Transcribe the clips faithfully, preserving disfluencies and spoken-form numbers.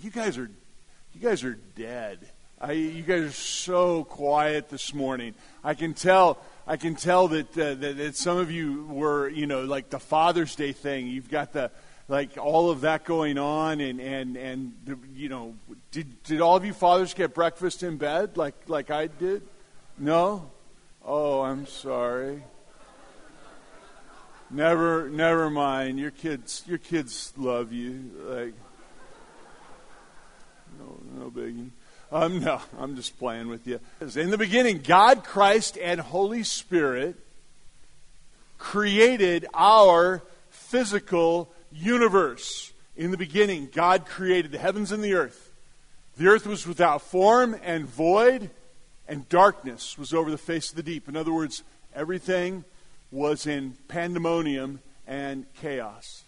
you guys are, you guys are dead. I, you guys are so quiet this morning. I can tell. I can tell that, uh, that that some of you were, you know, like the Father's Day thing. You've got the like all of that going on, and and and the, you know, did did all of you fathers get breakfast in bed like like I did? No. Oh, I'm sorry. Never, never mind. Your kids, your kids love you. Like, no, no biggie. Um, no, I'm just playing with you. In the beginning, God, Christ, and Holy Spirit created our physical universe. In the beginning, God created the heavens and the earth. The earth was without form and void, and darkness was over the face of the deep. In other words, everything was in pandemonium and chaos.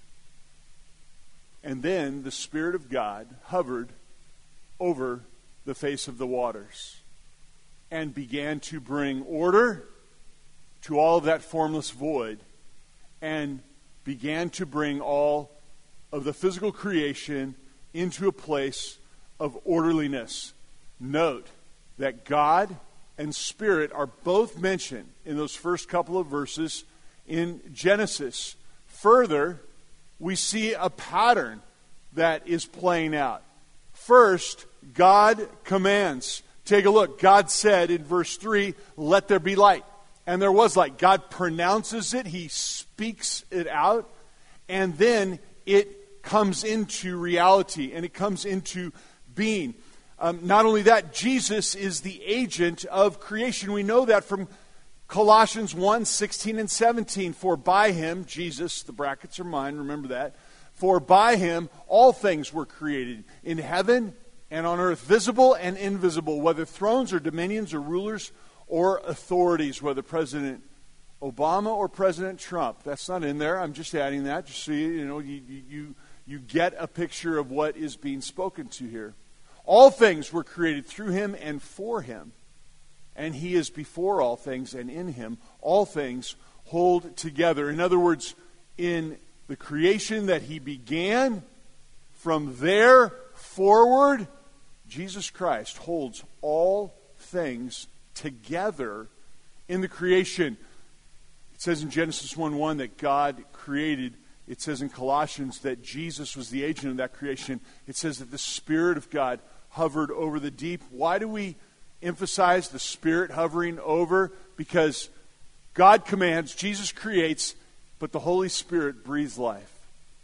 And then the Spirit of God hovered over the face of the waters and began to bring order to all of that formless void and began to bring all of the physical creation into a place of orderliness. Note that God and Spirit are both mentioned in those first couple of verses in Genesis. Further, we see a pattern that is playing out. First, God commands. Take a look. God said in verse three, "Let there be light." And there was light. God pronounces it. He speaks it out. And then it comes into reality and it comes into being. Um, not only that, Jesus is the agent of creation. We know that from Colossians one, sixteen and seventeen. For by him, Jesus, the brackets are mine, remember that. For by him all things were created in heaven and on earth, visible and invisible, whether thrones or dominions or rulers or authorities, whether President Obama or President Trump. That's not in there. I'm just adding that just so you, you know you, you you get a picture of what is being spoken to here. All things were created through him and for him. And he is before all things, and in him all things hold together. In other words, in the creation that he began, from there forward, Jesus Christ holds all things together in the creation. It says in Genesis one one that God created. It says in Colossians that Jesus was the agent of that creation. It says that the Spirit of God hovered over the deep. Why do we emphasize the Spirit hovering over? Because God commands, Jesus creates, but the Holy Spirit breathes life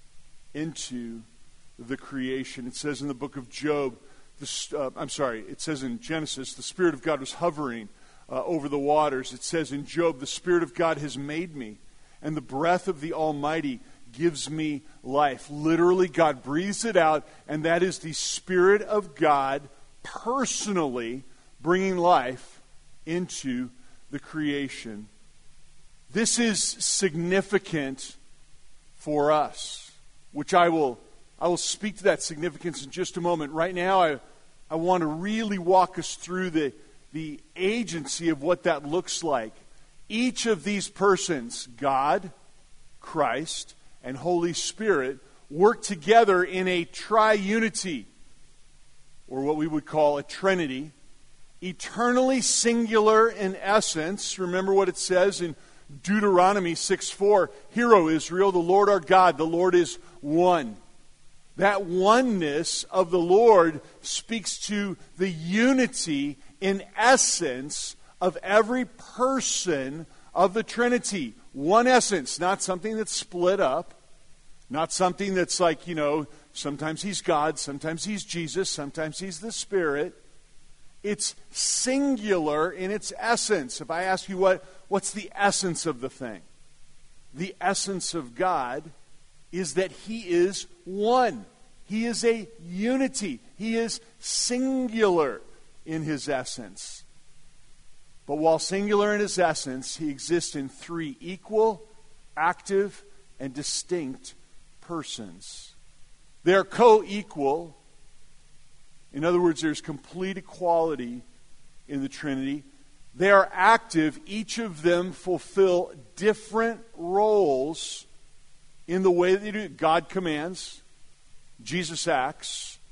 into the creation. It says in the book of Job, the, uh, I'm sorry, it says in Genesis, the Spirit of God was hovering uh, over the waters. It says in Job, the Spirit of God has made me, and the breath of the Almighty gives me life. Literally, God breathes it out, and that is the Spirit of God personally bringing life into the creation. This is significant for us, which I will I will speak to that significance in just a moment. Right now, I, I want to really walk us through the, the agency of what that looks like. Each of these persons, God, Christ, and Holy Spirit, work together in a triunity, or what we would call a trinity, eternally singular in essence. Remember what it says in Deuteronomy six four, "Hear, O Israel, the Lord our God, the Lord is one." That oneness of the Lord speaks to the unity in essence of every person of the Trinity. One essence, not something that's split up, not something that's like, you know, sometimes he's God, sometimes he's Jesus, sometimes he's the Spirit. It's singular in its essence. If I ask you what, what's the essence of the thing? The essence of God is that he is one. He is a unity. He is singular in his essence. But while singular in his essence, he exists in three equal, active, and distinct persons. They are co-equal. In other words, there's complete equality in the Trinity. They are active. Each of them fulfill different roles in the way that they do. God commands. Jesus acts.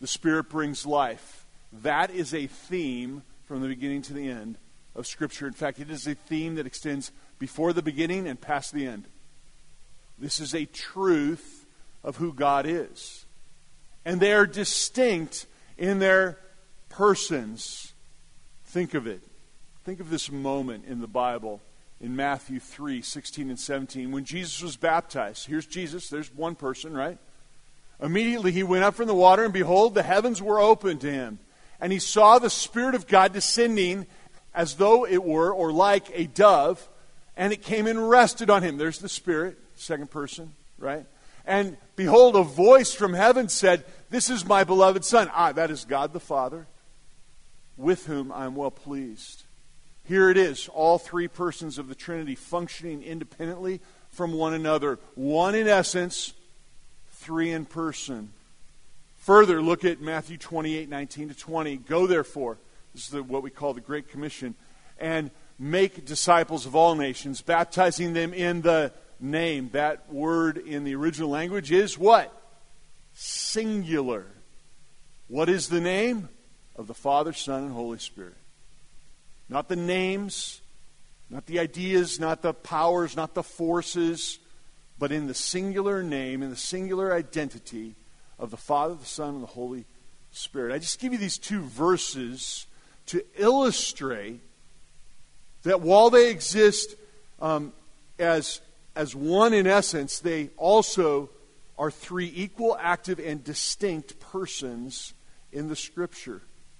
The Spirit brings life. That is a theme from the beginning to the end of Scripture. In fact, it is a theme that extends before the beginning and past the end. This is a truth of who God is. And they are distinct in their persons. Think of it. Think of this moment in the Bible in Matthew three, sixteen and seventeen. When Jesus was baptized, here's Jesus, there's one person, right? Immediately he went up from the water, and behold, the heavens were opened to him. And he saw the Spirit of God descending as though it were, or like a dove, and it came and rested on him. There's the Spirit, second person, right? And behold, a voice from heaven said, "This is my beloved Son." Ah, that is God the Father, with whom I am well pleased. Here it is, all three persons of the Trinity functioning independently from one another. One in essence, three in person. Further, look at Matthew twenty-eight, nineteen to twenty. Go therefore, this is the, what we call the Great Commission, and make disciples of all nations, baptizing them in the name. That word in the original language is what? Singular. What is the name? Of the Father, Son, and Holy Spirit. Not the names, not the ideas, not the powers, not the forces, but in the singular name, in the singular identity of the Father, the Son, and the Holy Spirit. I just give you these two verses to illustrate that while they exist um, as, as one in essence, they also are three equal, active, and distinct persons in the Scripture.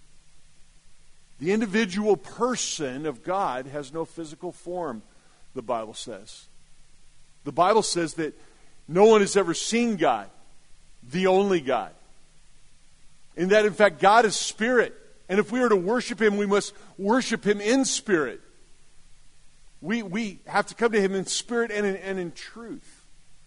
The individual person of God has no physical form, the Bible says. The Bible says that no one has ever seen God, the only God. And that, in fact, God is spirit. And if we are to worship Him, we must worship Him in spirit. We, we have to come to Him in spirit and in, and in truth.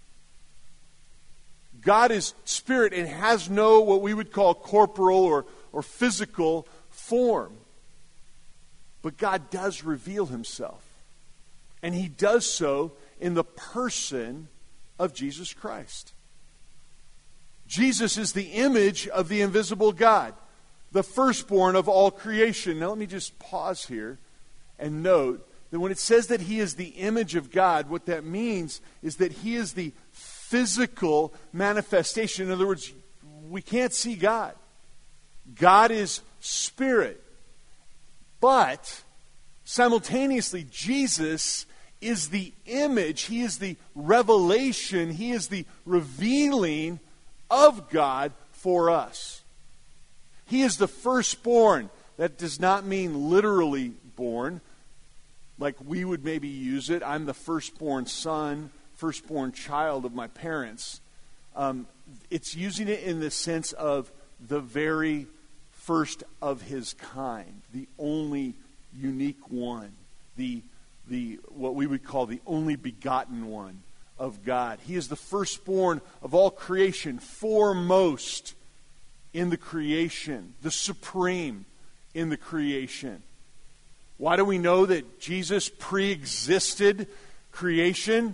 God is spirit and has no what we would call corporal or, or physical form. But God does reveal Himself. And He does so in the person of Jesus Christ. Jesus is the image of the invisible God, the firstborn of all creation. Now let me just pause here and note that when it says that He is the image of God, what that means is that He is the physical manifestation. In other words, we can't see God. God is spirit. But simultaneously, Jesus is the image, He is the revelation, He is the revealing of God for us. He is the firstborn. That does not mean literally born, like we would maybe use it. I'm the firstborn son, firstborn child of my parents. Um, it's using it in the sense of the very first of His kind, the only unique one, the the what we would call the only begotten one of God. He is the firstborn of all creation, foremost in the creation, the supreme in the creation. Why do we know that Jesus pre-existed creation?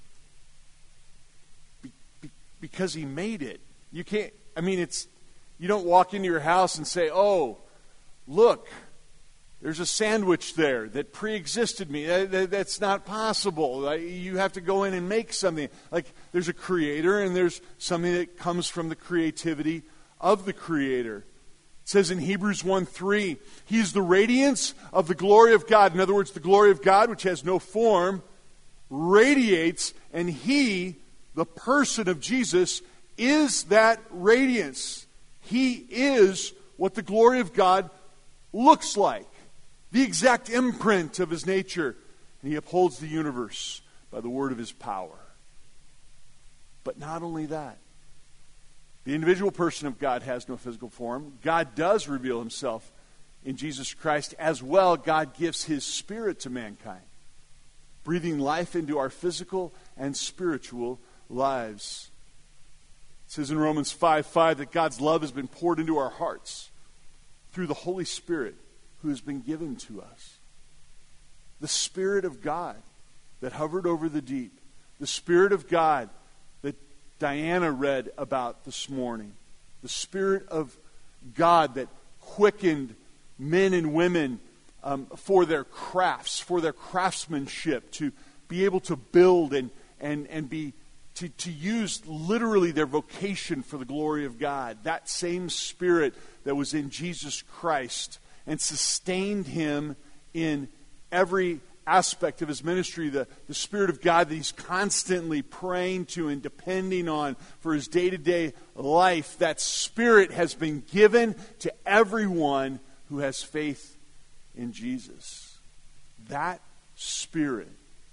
Be, be, because He made it. You can't, I mean, it's, you don't walk into your house and say, "Oh, look, there's a sandwich there that pre-existed me." That, that, that's not possible. You have to go in and make something. Like, there's a creator and there's something that comes from the creativity of the creator. It says in Hebrews one three, He is the radiance of the glory of God. In other words, the glory of God, which has no form, radiates, and He, the person of Jesus, is that radiance. He is what the glory of God looks like. The exact imprint of His nature. And He upholds the universe by the word of His power. But not only that. The individual person of God has no physical form. God does reveal Himself in Jesus Christ. As well, God gives His Spirit to mankind, breathing life into our physical and spiritual lives. It says in Romans five five that God's love has been poured into our hearts through the Holy Spirit who has been given to us. The Spirit of God that hovered over the deep. The Spirit of God that Diana read about this morning. The Spirit of, God that quickened men and women um, for their crafts, for their craftsmanship, to be able to build and and and be to, to use literally their vocation for the glory of God. That same Spirit that was in Jesus Christ and sustained him in every aspect of his ministry, the, the Spirit of God that he's constantly praying to and depending on for his day-to-day life, that Spirit has been given to everyone who has faith in Jesus. That Spirit,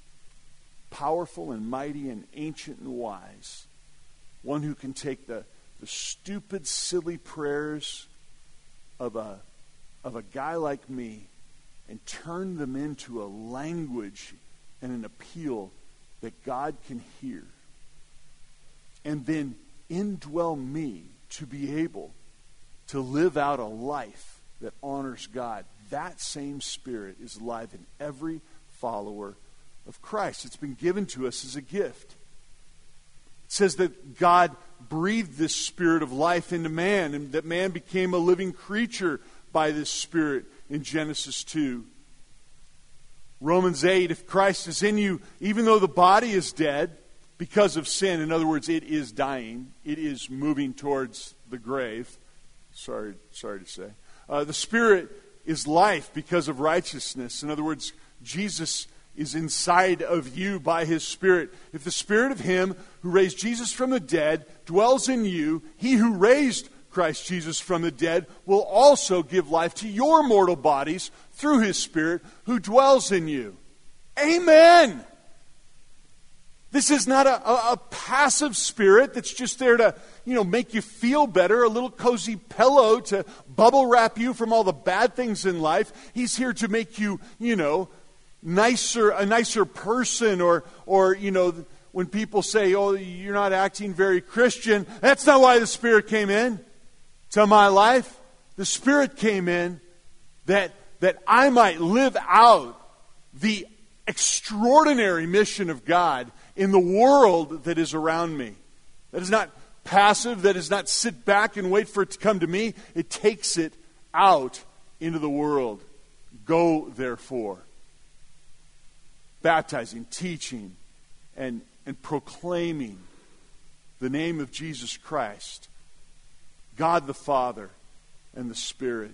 powerful and mighty and ancient and wise, one who can take the, the stupid, silly prayers of a, of a guy like me and turn them into a language and an appeal that God can hear. And then indwell me to be able to live out a life that honors God. That same Spirit is alive in every follower of Christ. It's been given to us as a gift. It says that God breathed this Spirit of life into man, and that man became a living creature by this Spirit in Genesis two. Romans eight, if Christ is in you, even though the body is dead because of sin, in other words, it is dying, it is moving towards the grave, sorry, sorry to say, uh, the Spirit is life because of righteousness. In other words, Jesus is inside of you by his Spirit. If the Spirit of him who raised Jesus from the dead dwells in you, he who raised Christ Jesus from the dead will also give life to your mortal bodies through his Spirit who dwells in you. Amen! This is not a, a, a passive spirit that's just there to, you know, make you feel better, a little cozy pillow to bubble wrap you from all the bad things in life. He's here to make you, you know, nicer, a nicer person, or, or, you know, when people say, oh, you're not acting very Christian, that's not why the Spirit came in to my life. The Spirit came in that, that I might live out the extraordinary mission of God in the world that is around me. That is not passive, that is not sit back and wait for it to come to me. It takes it out into the world. Go, therefore, baptizing, teaching, and, and proclaiming the name of Jesus Christ, God the Father, and the Spirit.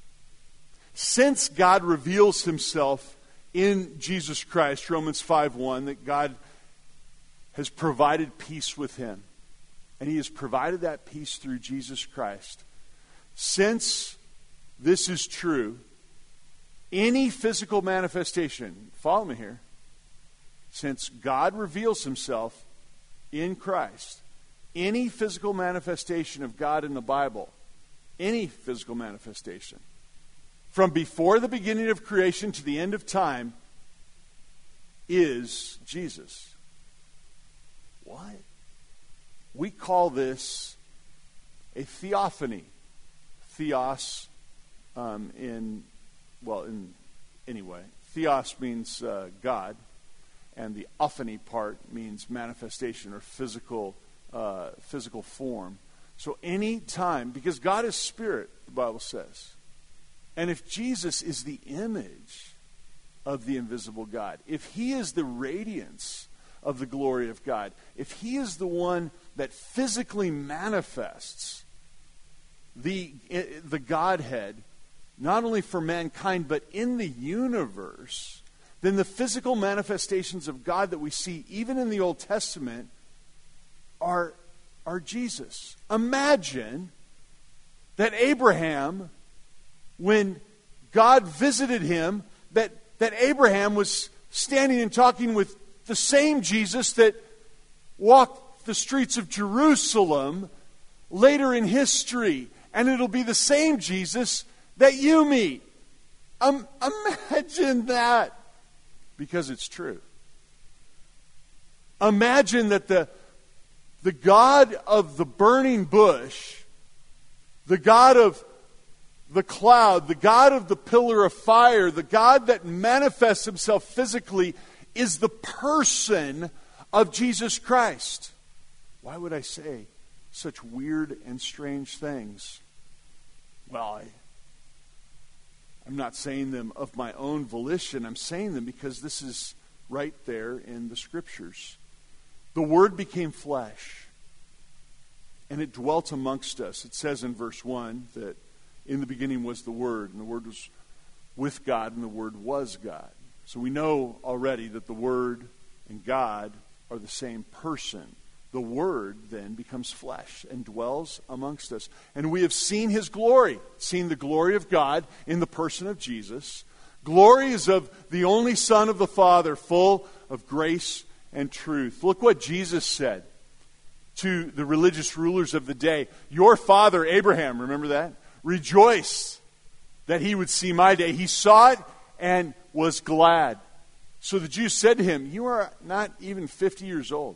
Since God reveals himself in Jesus Christ, Romans five one, that God has provided peace with him. And he has provided that peace through Jesus Christ. Since this is true, any physical manifestation, follow me here, since God reveals himself in Christ, any physical manifestation of God in the Bible, any physical manifestation, from before the beginning of creation to the end of time, is Jesus. What? We call this a theophany. Theos, um, in, well, in, anyway, theos means uh, God, and the ophany part means manifestation or physical, uh, physical form. So any time, because God is spirit, the Bible says, and if Jesus is the image of the invisible God, if he is the radiance of the glory of God, if he is the one that physically manifests the, the Godhead, not only for mankind, but in the universe, then the physical manifestations of God that we see, even in the Old Testament, are, are Jesus. Imagine that Abraham, when God visited him, that, that Abraham was standing and talking with the same Jesus that walked the streets of Jerusalem later in history. And it'll be the same Jesus that you meet. Um, imagine that. Because it's true. Imagine that the, the God of the burning bush, the God of the cloud, the God of the pillar of fire, the God that manifests himself physically, is the person of Jesus Christ. Why would I say such weird and strange things? Well, I, I'm not saying them of my own volition. I'm saying them because this is right there in the Scriptures. The Word became flesh, and it dwelt amongst us. It says in verse one that in the beginning was the Word, and the Word was with God, and the Word was God. So we know already that the Word and God are the same person. The Word then becomes flesh and dwells amongst us. And we have seen His glory, seen the glory of God in the person of Jesus. Glory is of the only Son of the Father, full of grace and truth. Look what Jesus said to the religious rulers of the day. Your father Abraham, remember that? Rejoiced that he would see my day. He saw it and was glad. So the Jews said to him, you are not even fifty years old.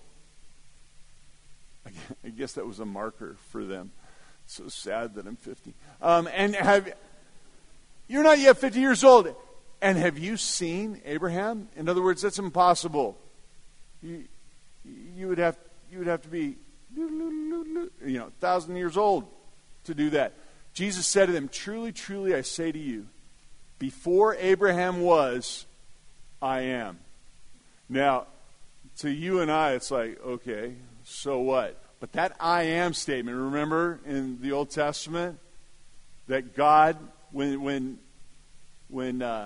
I guess that was a marker for them. It's so sad that I'm fifty. Um, and have you're not yet fifty years old. And have you seen Abraham? In other words, that's impossible. You, you would have you would have to be you know, a thousand years old to do that. Jesus said to them, truly, truly, I say to you, before Abraham was, I am. Now, to you and I, it's like, okay, so what? But that I am statement, remember in the Old Testament, that God, when when when uh,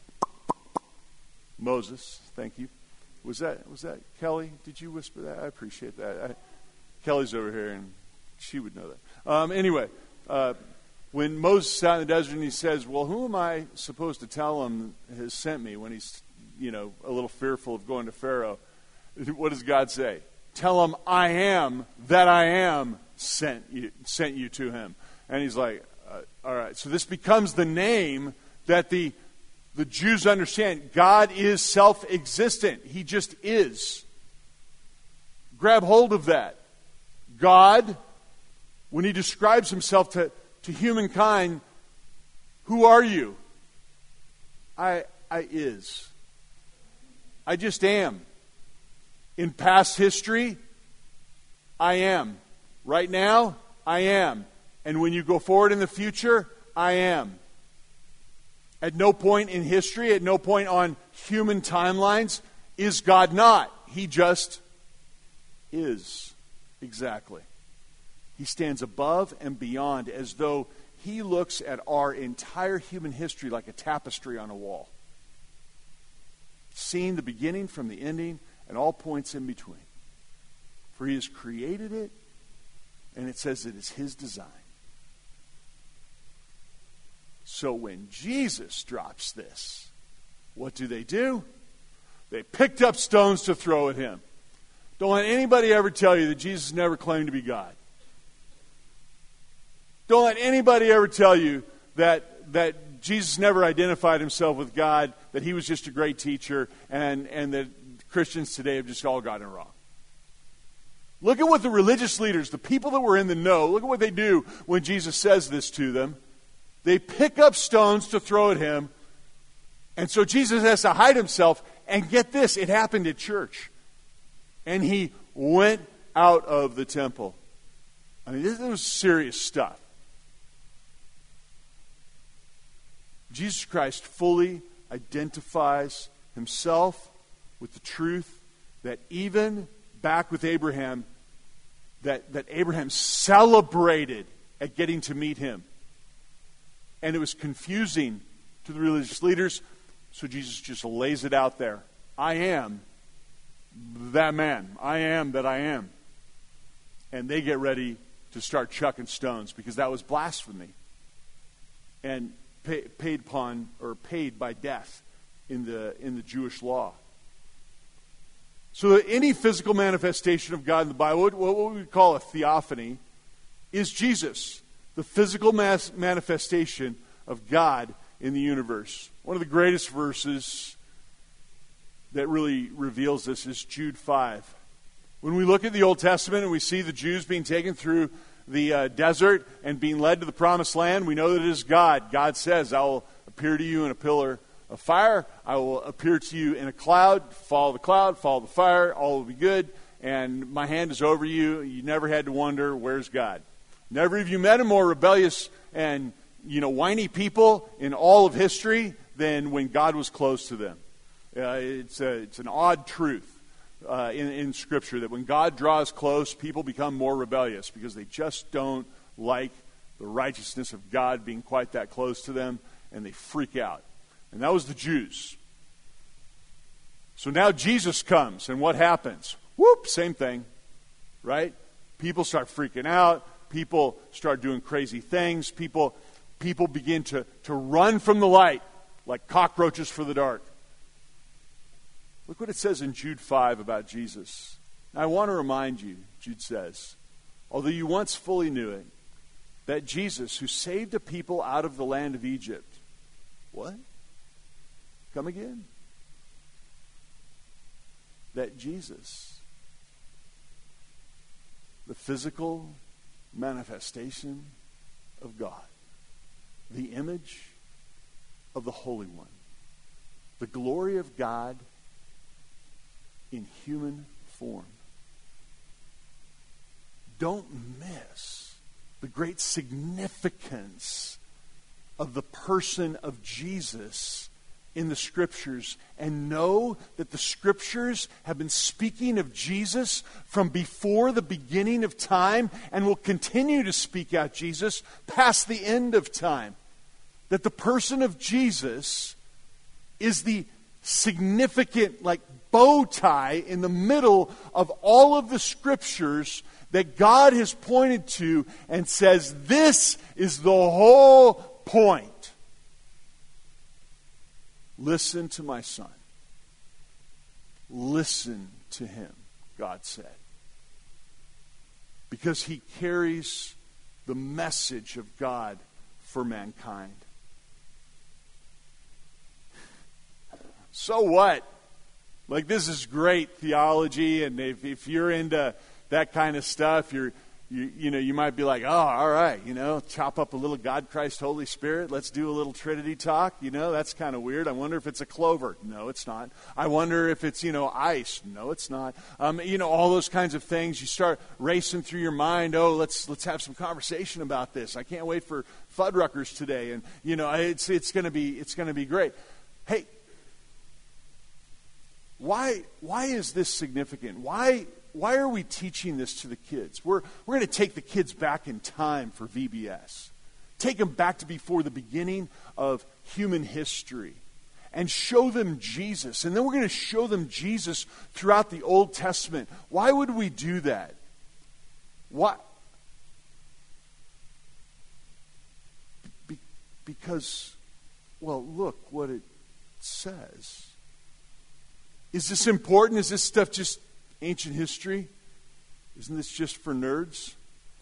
Moses, thank you, was that was that Kelly? Did you whisper that? I appreciate that. I, Kelly's over here, and she would know that. Um, anyway, uh, when Moses is out in the desert and he says, well, who am I supposed to tell him has sent me, when he's, you know, a little fearful of going to Pharaoh, what does God say? Tell him I am that I am sent you, sent you to him. And he's like, uh, all right. So this becomes the name that the the Jews understand. God is self-existent. He just is. Grab hold of that. God, when he describes himself to, to humankind, who are you? I I is. I just am. In past history, I am. Right now, I am. And when you go forward in the future, I am. At no point in history, at no point on human timelines, is God not. He just is. Exactly. He stands above and beyond, as though he looks at our entire human history like a tapestry on a wall, seeing the beginning from the ending and all points in between. For he has created it, and it says it is his design. So when Jesus drops this, what do they do? They picked up stones to throw at him. Don't let anybody ever tell you that Jesus never claimed to be God. Don't let anybody ever tell you that that Jesus never identified himself with God, that he was just a great teacher, and, and that Christians today have just all gotten it wrong. Look at what the religious leaders, the people that were in the know, look at what they do when Jesus says this to them. They pick up stones to throw at him, and so Jesus has to hide himself. And get this, it happened at church. And he went out of the temple. I mean, this was serious stuff. Jesus Christ fully identifies himself with the truth that even back with Abraham, that, that Abraham celebrated at getting to meet him. And it was confusing to the religious leaders, so Jesus just lays it out there. I am that man. I am that I am. And they get ready to start chucking stones because that was blasphemy. And pay, paid upon or paid by death in the in the Jewish law. So any physical manifestation of God in the Bible, what, what we call a theophany, is Jesus, the physical mass manifestation of God in the universe. One of the greatest verses that really reveals this is Jude five. When we look at the Old Testament and we see the Jews being taken through the uh, desert and being led to the promised land, we know that it is God. God says, I will appear to you in a pillar of fire. I will appear to you in a cloud. Follow the cloud, follow the fire. All will be good. And my hand is over you. You never had to wonder, where's God? Never have you met a more rebellious and you know, whiny people in all of history than when God was close to them. Uh, it's, a, it's an odd truth uh, in, in Scripture that when God draws close, people become more rebellious because they just don't like the righteousness of God being quite that close to them, and they freak out. And that was the Jews. So now Jesus comes, and what happens? Whoop, same thing, right? People start freaking out. People start doing crazy things. People, people begin to, to run from the light like cockroaches for the dark. Look what it says in Jude five about Jesus. Now, I want to remind you, Jude says, although you once fully knew it, that Jesus, who saved a people out of the land of Egypt, what? Come again? That Jesus, the physical manifestation of God, the image of the Holy One, the glory of God in human form. Don't miss the great significance of the person of Jesus in the Scriptures, and know that the Scriptures have been speaking of Jesus from before the beginning of time and will continue to speak out Jesus past the end of time. That the person of Jesus is the significant, like, bow tie in the middle of all of the Scriptures that God has pointed to and says, this is the whole point. Listen to my son. Listen to him, God said. Because he carries the message of God for mankind. So what? Like, this is great theology, and if, if you're into that kind of stuff, you're You, you know, you might be like, oh, all right, you know, chop up a little God, Christ, Holy Spirit. Let's do a little Trinity talk. You know, that's kind of weird. I wonder if it's a clover. No, it's not. I wonder if it's, you know, ice. No, it's not. Um, you know, all those kinds of things. You start racing through your mind. Oh, let's let's have some conversation about this. I can't wait for Fuddruckers today, and you know, it's it's going to be it's going to be great. Hey, why why is this significant? Why? Why are we teaching this to the kids? We're, we're going to take the kids back in time for V B S. Take them back to before the beginning of human history and show them Jesus. And then we're going to show them Jesus throughout the Old Testament. Why would we do that? Why? Be, because, well, look what it says. Is this important? Is this stuff just ancient history? Isn't this just for nerds?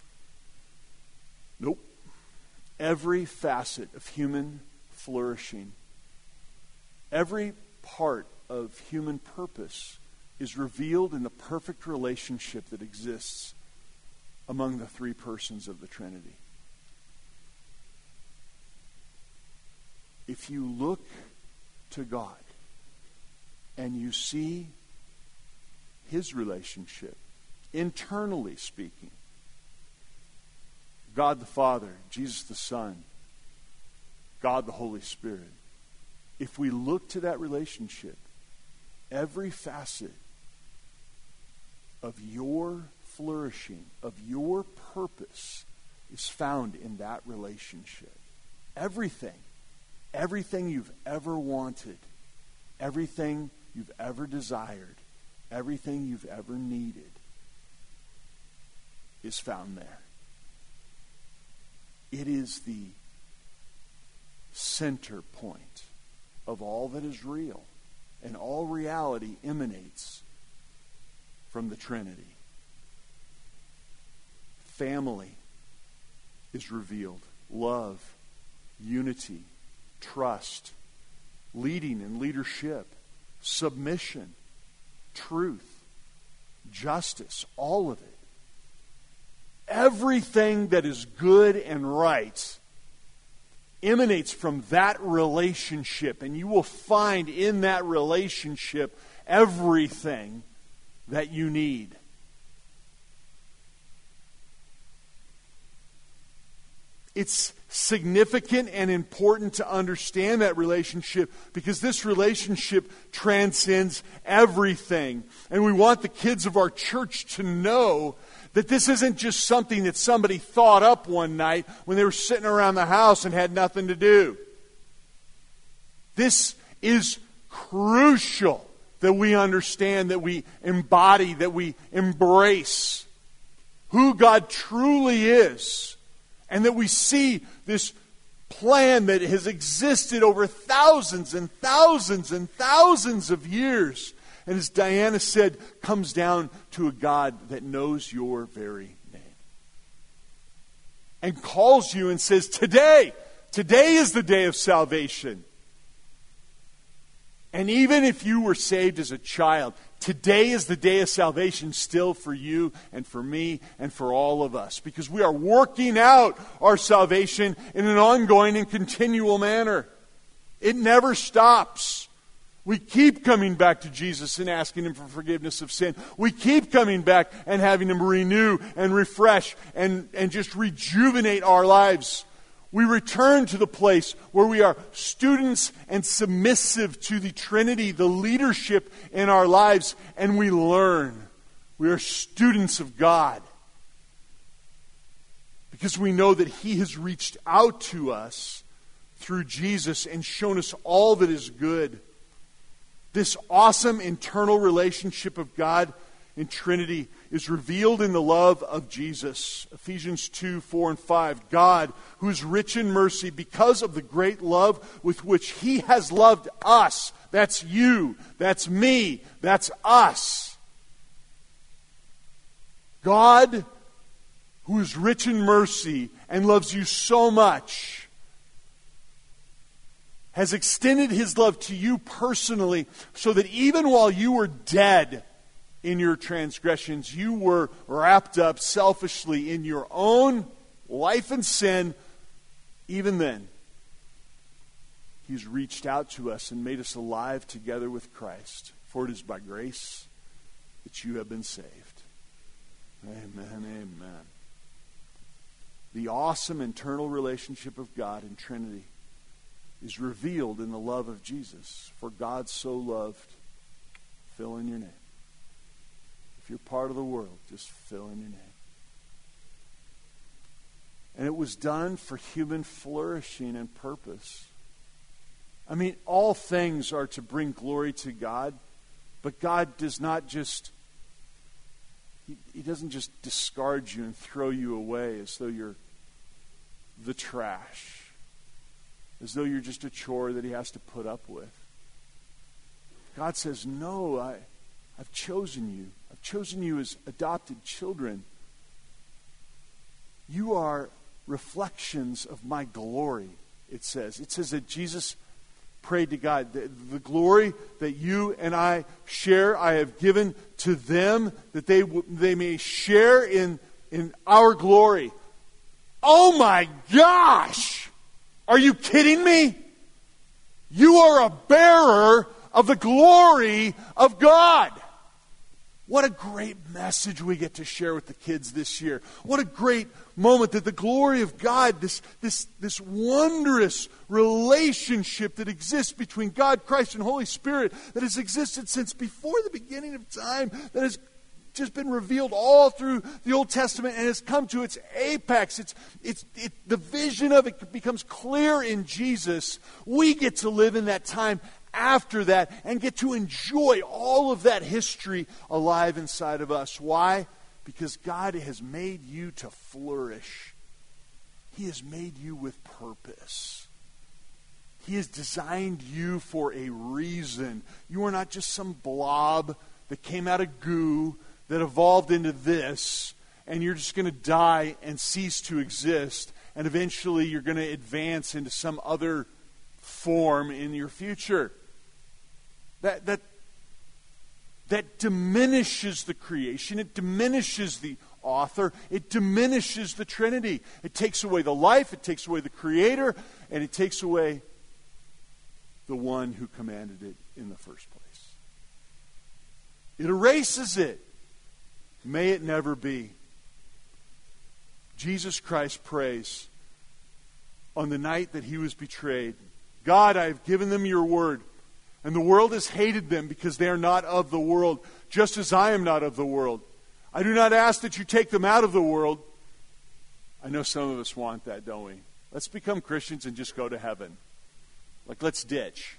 Nope. Every facet of human flourishing, every part of human purpose is revealed in the perfect relationship that exists among the three persons of the Trinity. If you look to God and you see His relationship, internally speaking, God the Father, Jesus the Son, God the Holy Spirit. If we look to that relationship, every facet of your flourishing, of your purpose, is found in that relationship. Everything, everything you've ever wanted, everything you've ever desired, everything you've ever needed is found there. It is the center point of all that is real, and all reality emanates from the Trinity. Family is revealed. Love, unity, trust, leading and leadership, submission, truth, justice, all of it. Everything that is good and right emanates from that relationship, and you will find in that relationship everything that you need. it's significant and important to understand that relationship because this relationship transcends everything. And we want the kids of our church to know that this isn't just something that somebody thought up one night when they were sitting around the house and had nothing to do. This is crucial that we understand, that we embody, that we embrace who God truly is. And that we see this plan that has existed over thousands and thousands and thousands of years. And as Diana said, comes down to a God that knows your very name. And calls you and says, today, today is the day of salvation. And even if you were saved as a child, today is the day of salvation still for you and for me and for all of us. Because we are working out our salvation in an ongoing and continual manner. It never stops. We keep coming back to Jesus and asking Him for forgiveness of sin. We keep coming back and having Him renew and refresh and, and just rejuvenate our lives. We return to the place where we are students and submissive to the Trinity, the leadership in our lives, and we learn. We are students of God because we know that He has reached out to us through Jesus and shown us all that is good. This awesome internal relationship of God in Trinity is revealed in the love of Jesus. Ephesians two, four, and five. God, who is rich in mercy, because of the great love with which He has loved us. That's you. That's me. That's us. God, who is rich in mercy and loves you so much, has extended His love to you personally so that even while you were dead in your transgressions, you were wrapped up selfishly in your own life and sin. Even then, He's reached out to us and made us alive together with Christ. For it is by grace that you have been saved. Amen, amen. The awesome internal relationship of God in Trinity is revealed in the love of Jesus. For God so loved, fill in your name. If you're part of the world, just fill in your name. And it was done for human flourishing and purpose. I mean, all things are to bring glory to God, but God does not just, He, he doesn't just discard you and throw you away as though you're the trash, as though you're just a chore that He has to put up with. God says, no, I, I've chosen you. I've chosen you as adopted children. You are reflections of my glory, it says. It says that Jesus prayed to God, the, the glory that you and I share, I have given to them, that they they may share in, in our glory. Oh my gosh! Are you kidding me? You are a bearer of the glory of God. What a great message we get to share with the kids this year. What a great moment that the glory of God, this, this, this wondrous relationship that exists between God, Christ, and Holy Spirit, that has existed since before the beginning of time, that has just been revealed all through the Old Testament and has come to its apex. It's, it's, it, the vision of it becomes clear in Jesus. We get to live in that time after that and get to enjoy all of that history alive inside of us. Why? Because God has made you to flourish. He has made you with purpose. He has designed you for a reason. You are not just some blob that came out of goo that evolved into this, and you're just going to die and cease to exist, and eventually you're going to advance into some other form in your future. That that that diminishes the creation. It diminishes the author. It diminishes the Trinity. It takes away the life. It takes away the Creator. And it takes away the one who commanded it in the first place. It erases it. May it never be. Jesus Christ prays on the night that he was betrayed. God, I have given them your word, and the world has hated them because they are not of the world, just as I am not of the world. I do not ask that you take them out of the world. I know some of us want that, don't we? Let's become Christians and just go to heaven. Like, let's ditch.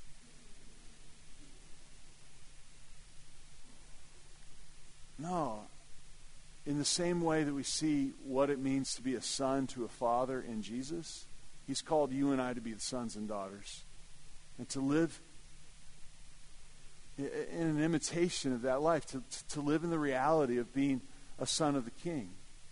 No. In the same way that we see what it means to be a son to a father in Jesus, he's called you and I to be the sons and daughters. And to live in an imitation of that life. To, to live in the reality of being a son of the King.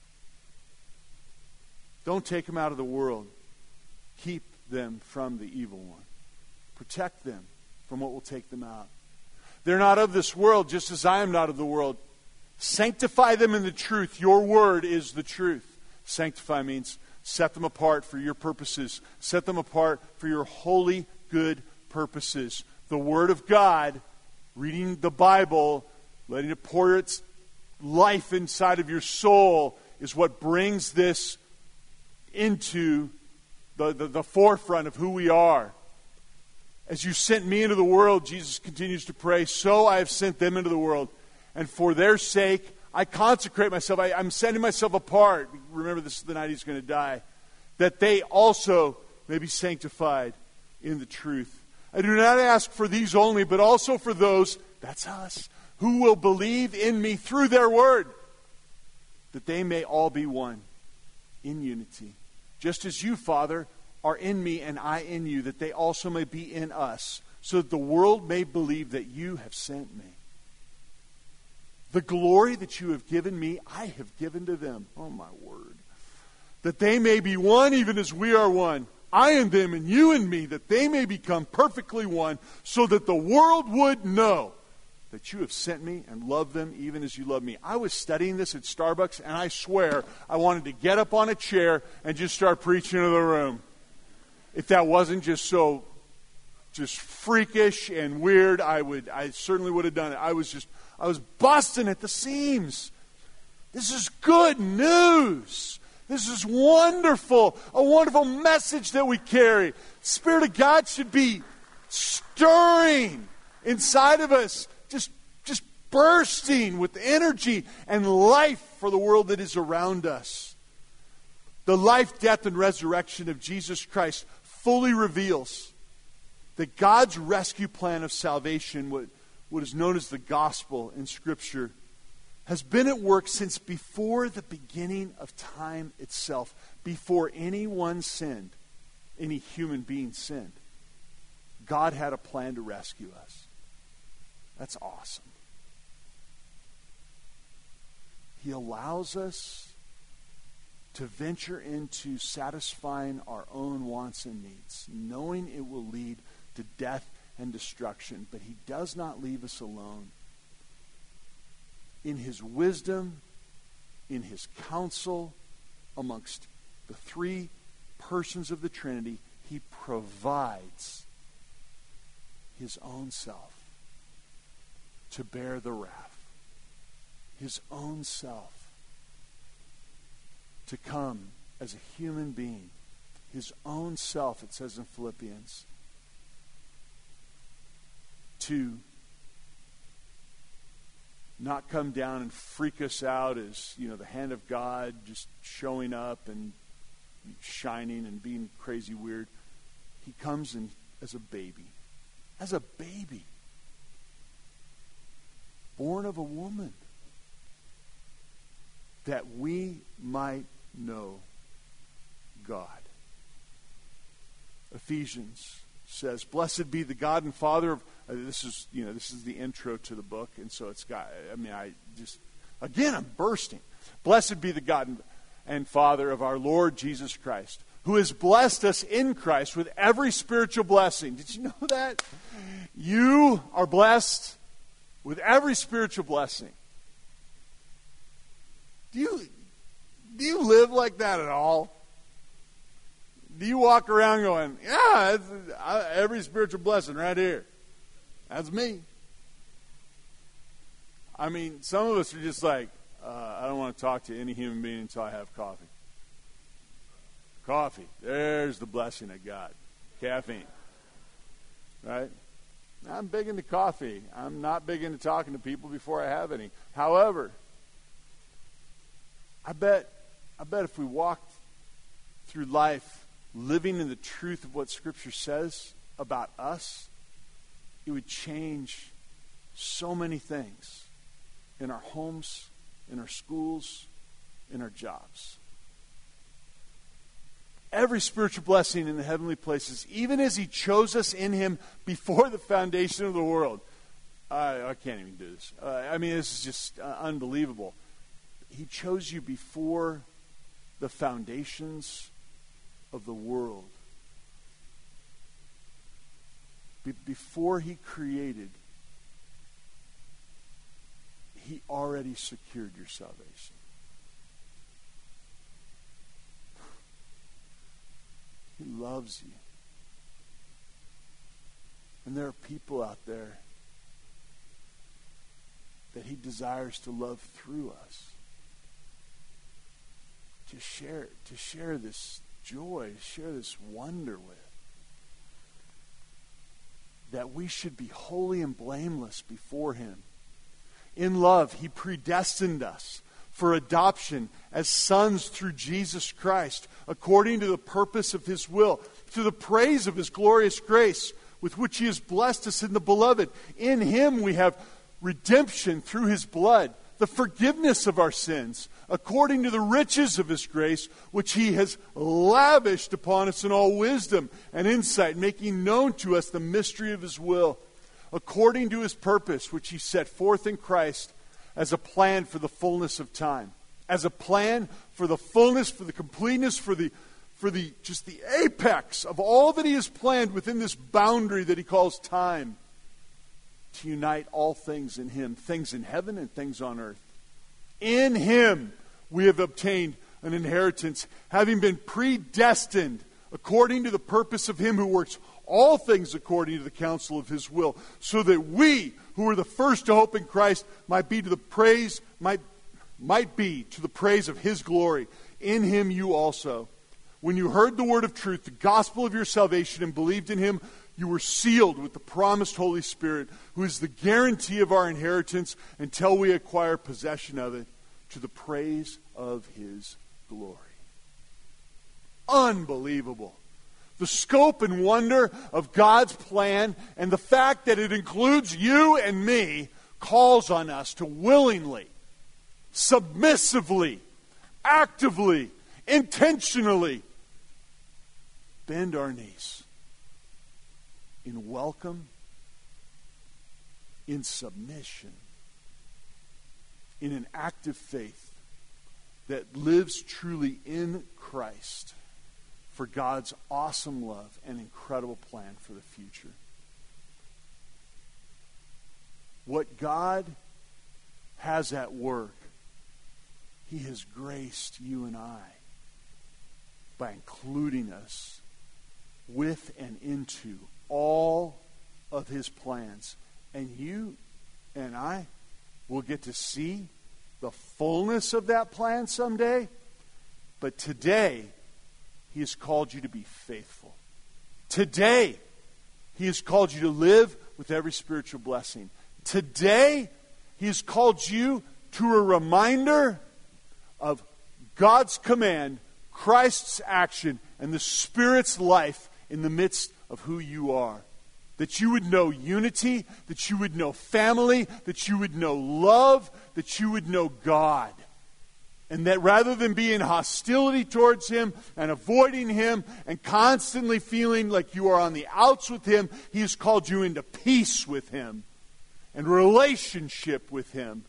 Don't take them out of the world. Keep them from the evil one. Protect them from what will take them out. They're not of this world, just as I am not of the world. Sanctify them in the truth. Your word is the truth. Sanctify means set them apart for your purposes. Set them apart for your holy, good purposes. The Word of God, reading the Bible, letting it pour its life inside of your soul, is what brings this into the, the, the forefront of who we are. As you sent me into the world, Jesus continues to pray, so I have sent them into the world. And for their sake, I consecrate myself. I, I'm setting myself apart. Remember, this is the night he's going to die. That they also may be sanctified in the truth. I do not ask for these only, but also for those, that's us, who will believe in me through their word, that they may all be one in unity. Just as you, Father, are in me and I in you, that they also may be in us, so that the world may believe that you have sent me. The glory that you have given me, I have given to them. Oh, my word. That they may be one even as we are one. I and them and you and me, that they may become perfectly one, so that the world would know that you have sent me and love them even as you love me. I was studying this at Starbucks, and I swear I wanted to get up on a chair and just start preaching to the room. If that wasn't just so just freakish and weird, I would I certainly would have done it. I was just I was busting at the seams. This is good news. This is wonderful. A wonderful message that we carry. The Spirit of God should be stirring inside of us. Just, just bursting with energy and life for the world that is around us. The life, death, and resurrection of Jesus Christ fully reveals that God's rescue plan of salvation, what, what is known as the gospel in Scripture, has been at work since before the beginning of time itself, before anyone sinned, any human being sinned. God had a plan to rescue us. That's awesome. He allows us to venture into satisfying our own wants and needs, knowing it will lead to death and destruction, but He does not leave us alone. In His wisdom, in His counsel, amongst the three persons of the Trinity, He provides His own self to bear the wrath. His own self to come as a human being. His own self, it says in Philippians, to not come down and freak us out as, you know, the hand of God just showing up and shining and being crazy weird. He comes in as a baby. As a baby. Born of a woman. That we might know God. Ephesians says, "Blessed be the God and Father of," uh, this is, you know, this is the intro to the book, and so it's got, I mean, I just, again, I'm bursting. "Blessed be the God and Father of our Lord Jesus Christ, who has blessed us in Christ with every spiritual blessing." Did you know that? You are blessed with every spiritual blessing. Do you, do you live like that at all? Do you walk around going, yeah, it's, uh, every spiritual blessing right here? That's me. I mean, some of us are just like, uh, I don't want to talk to any human being until I have coffee. Coffee. There's the blessing of God. Caffeine. Right? I'm big into coffee. I'm not big into talking to people before I have any. However, I bet, I bet if we walked through life living in the truth of what Scripture says about us, it would change so many things in our homes, in our schools, in our jobs. Every spiritual blessing in the heavenly places, even as He chose us in Him before the foundation of the world. I, I can't even do this. Uh, I mean, this is just uh, unbelievable. He chose you before the foundations of the world. Be- before He created, He already secured your salvation. He loves you. And there are people out there that He desires to love through us. To share, to share this joy, to share this wonder with. That we should be holy and blameless before Him. In love, He predestined us for adoption as sons through Jesus Christ, according to the purpose of His will, to the praise of His glorious grace, with which He has blessed us in the Beloved. In Him we have redemption through His blood, the forgiveness of our sins, according to the riches of His grace, which He has lavished upon us in all wisdom and insight, making known to us the mystery of His will, according to His purpose, which He set forth in Christ, as a plan for the fullness of time. As a plan for the fullness, for the completeness, for the for the just the apex of all that He has planned within this boundary that He calls time. To unite all things in Him, things in heaven and things on earth. In Him we have obtained an inheritance, having been predestined according to the purpose of Him who works all things according to the counsel of His will, so that we, who were the first to hope in Christ, might be to the praise, might, might be to the praise of His glory. In Him you also, when you heard the word of truth, the gospel of your salvation, and believed in Him, you were sealed with the promised Holy Spirit, who is the guarantee of our inheritance until we acquire possession of it, to the praise of His glory. Unbelievable. The scope and wonder of God's plan, and the fact that it includes you and me, calls on us to willingly, submissively, actively, intentionally bend our knees in welcome, in submission, in an active faith that lives truly in Christ, for God's awesome love and incredible plan for the future. What God has at work, He has graced you and I by including us with and into all of His plans. And you and I will get to see the fullness of that plan someday. But today, He has called you to be faithful. Today, He has called you to live with every spiritual blessing. Today, He has called you to a reminder of God's command, Christ's action, and the Spirit's life in the midst of who you are. That you would know unity, that you would know family, that you would know love, that you would know God. And that rather than be in hostility towards Him and avoiding Him and constantly feeling like you are on the outs with Him, He has called you into peace with Him and relationship with Him,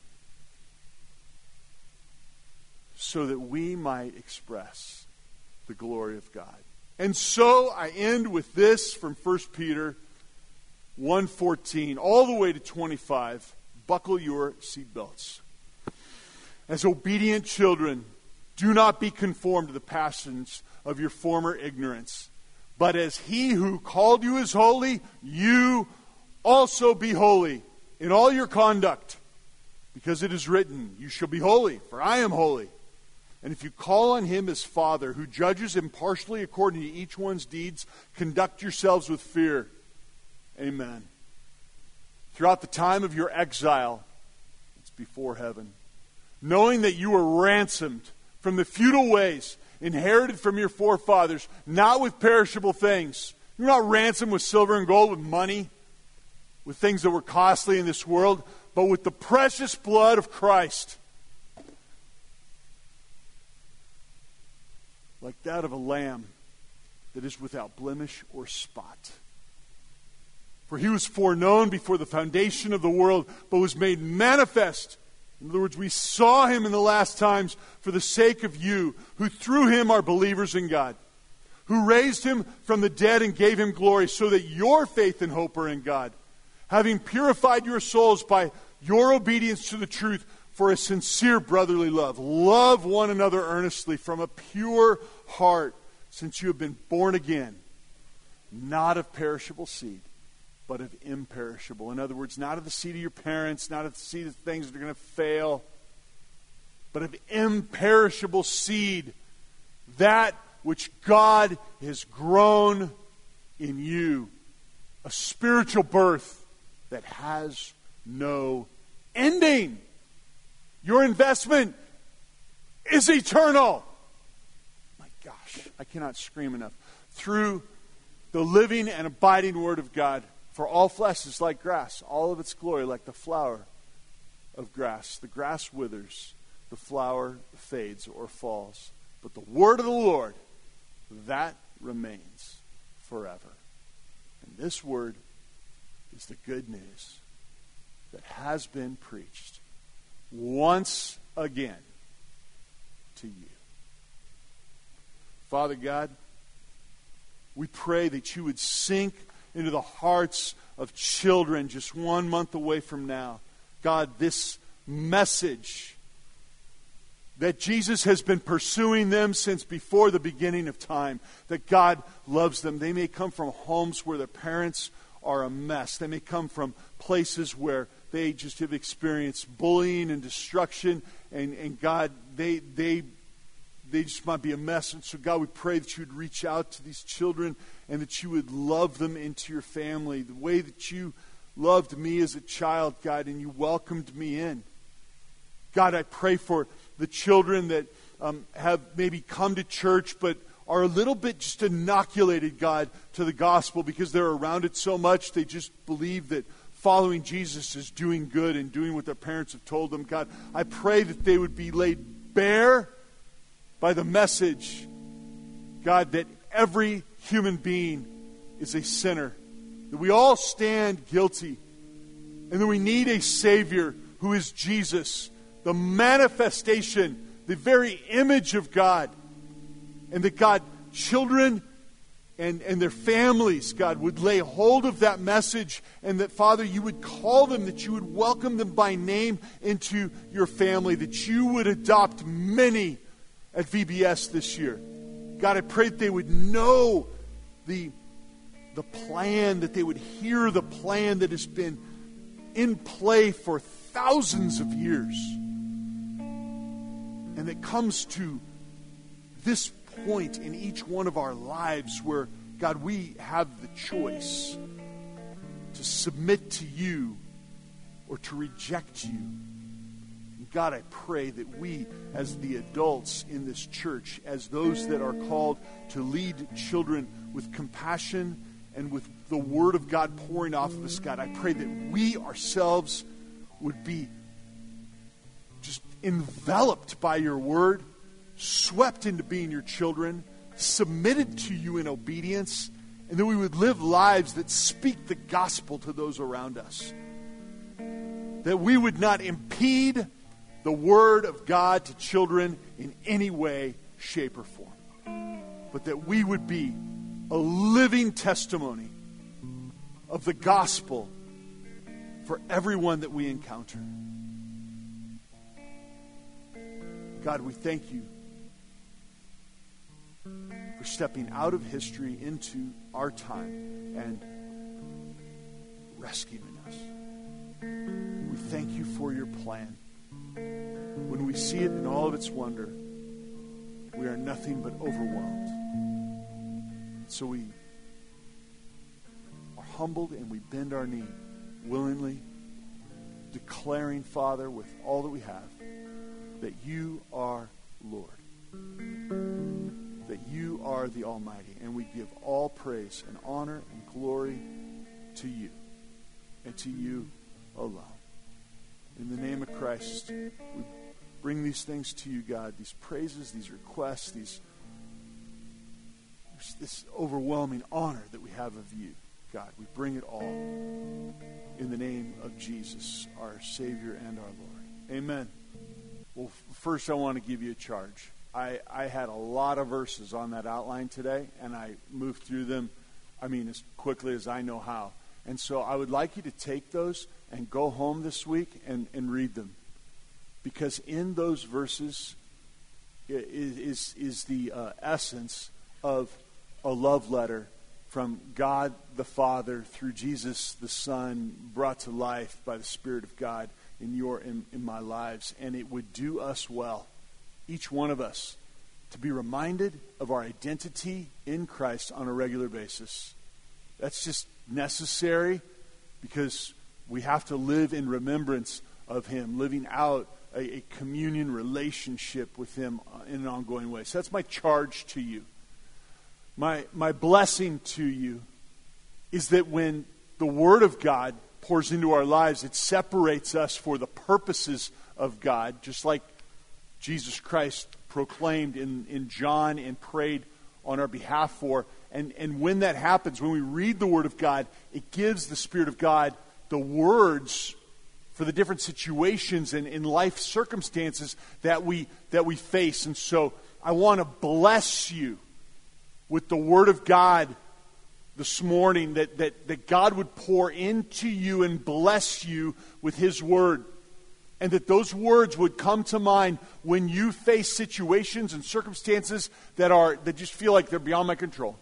so that we might express the glory of God. And so I end with this from First Peter one fourteen all the way to twenty-five. Buckle your seatbelts. As obedient children, do not be conformed to the passions of your former ignorance, but as He who called you is holy, you also be holy in all your conduct, because it is written, you shall be holy, for I am holy. And if you call on him as Father, who judges impartially according to each one's deeds, conduct yourselves with fear. Amen. Throughout the time of your exile, it's before heaven, knowing that you were ransomed from the futile ways inherited from your forefathers, not with perishable things. You're not ransomed with silver and gold, with money, with things that were costly in this world, but with the precious blood of Christ, like that of a lamb that is without blemish or spot. For he was foreknown before the foundation of the world, but was made manifest. In other words, we saw him in the last times for the sake of you, who through him are believers in God, who raised him from the dead and gave him glory, so that your faith and hope are in God, having purified your souls by your obedience to the truth for a sincere brotherly love. Love one another earnestly from a pure heart, since you have been born again, not of perishable seed, but of imperishable. In other words, not of the seed of your parents, not of the seed of things that are going to fail, but of imperishable seed, that which God has grown in you, a spiritual birth that has no ending. Your investment is eternal. My gosh, I cannot scream enough. Through the living and abiding Word of God, for all flesh is like grass, all of its glory like the flower of grass. The grass withers, the flower fades or falls, but the word of the Lord, that remains forever. And this word is the good news that has been preached once again to you. Father God, we pray that you would sink into the hearts of children just one month away from now. God, this message that Jesus has been pursuing them since before the beginning of time, that God loves them. They may come from homes where their parents are a mess. They may come from places where they just have experienced bullying and destruction, and, and God, they they they just might be a mess. And so God, we pray that you would reach out to these children and that you would love them into your family the way that you loved me as a child, God, and you welcomed me in. God, I pray for the children that um, have maybe come to church but are a little bit just inoculated, God, to the gospel because they're around it so much. They just believe that following Jesus is doing good and doing what their parents have told them. God, I pray that they would be laid bare by the message, God, that every human being is a sinner, that we all stand guilty, and that we need a Savior who is Jesus, the manifestation, the very image of God, and that God, children and, and their families, God, would lay hold of that message, and that, Father, you would call them, that you would welcome them by name into your family, that you would adopt many at V B S this year. God, I pray that they would know the, the plan, that they would hear the plan that has been in play for thousands of years, and that comes to this point in each one of our lives where, God, we have the choice to submit to you or to reject you. God, I pray that we, as the adults in this church, as those that are called to lead children with compassion and with the Word of God pouring off of us, God, I pray that we ourselves would be just enveloped by your Word, swept into being your children, submitted to you in obedience, and that we would live lives that speak the gospel to those around us. That we would not impede the Word of God to children in any way, shape, or form. But that we would be a living testimony of the gospel for everyone that we encounter. God, we thank you for stepping out of history into our time and rescuing us. We thank you for your plan. When we see it in all of its wonder, we are nothing but overwhelmed. So we are humbled and we bend our knee willingly, declaring, Father, with all that we have, that you are Lord, that you are the Almighty, and we give all praise and honor and glory to you and to you alone. In the name of Christ, we bring these things to you, God, these praises, these requests, these this overwhelming honor that we have of you, God. We bring it all in the name of Jesus, our Savior and our Lord. Amen. Well, first I want to give you a charge. I, I had a lot of verses on that outline today, and I moved through them, I mean, as quickly as I know how. And so I would like you to take those and go home this week and, and read them. Because in those verses is, is, is the uh, essence of a love letter from God the Father through Jesus the Son, brought to life by the Spirit of God in your in, in my lives. And it would do us well, each one of us, to be reminded of our identity in Christ on a regular basis. That's just necessary because we have to live in remembrance of Him, living out a, a communion relationship with Him in an ongoing way. So that's my charge to you. My, my blessing to you is that when the Word of God pours into our lives, it separates us for the purposes of God, just like Jesus Christ proclaimed in, in John and prayed on our behalf for. And, and when that happens, when we read the Word of God, it gives the Spirit of God the words for the different situations and in life circumstances that we that we face. And so I want to bless you with the Word of God this morning, that, that, that God would pour into you and bless you with His Word. And that those words would come to mind when you face situations and circumstances that are that just feel like they're beyond my control.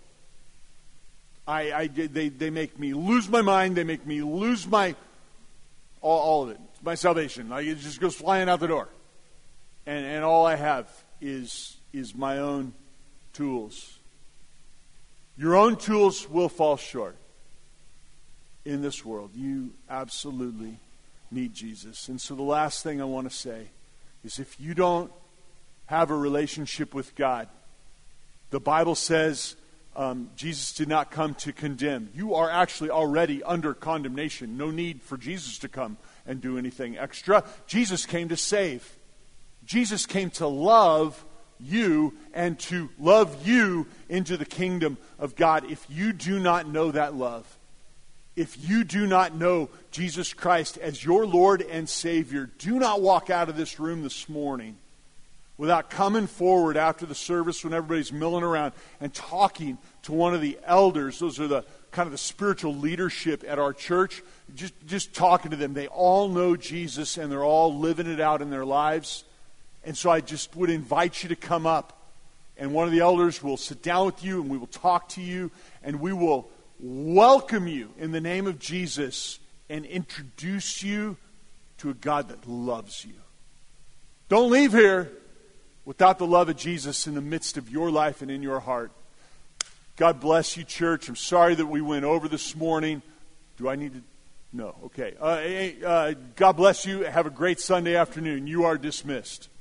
I, I they, they make me lose my mind. They make me lose my all, all of it, my salvation. Like it just goes flying out the door, and and all I have is is my own tools. Your own tools will fall short in this world. You absolutely need Jesus. And so the last thing I want to say is, if you don't have a relationship with God, the Bible says um, Jesus did not come to condemn. You are actually already under condemnation. No need for Jesus to come and do anything extra. Jesus came to save. Jesus came to love you and to love you into the kingdom of God. If you do not know that love, if you do not know Jesus Christ as your Lord and Savior, do not walk out of this room this morning without coming forward after the service when everybody's milling around and talking to one of the elders. Those are the kind of the spiritual leadership at our church. Just, just talking to them. They all know Jesus and they're all living it out in their lives. And so I just would invite you to come up, and one of the elders will sit down with you and we will talk to you and we will welcome you in the name of Jesus and introduce you to a God that loves you. Don't leave here without the love of Jesus in the midst of your life and in your heart. God bless you, church. I'm sorry that we went over this morning. Do I need to? No. Okay. Uh, uh, God bless you. Have a great Sunday afternoon. You are dismissed.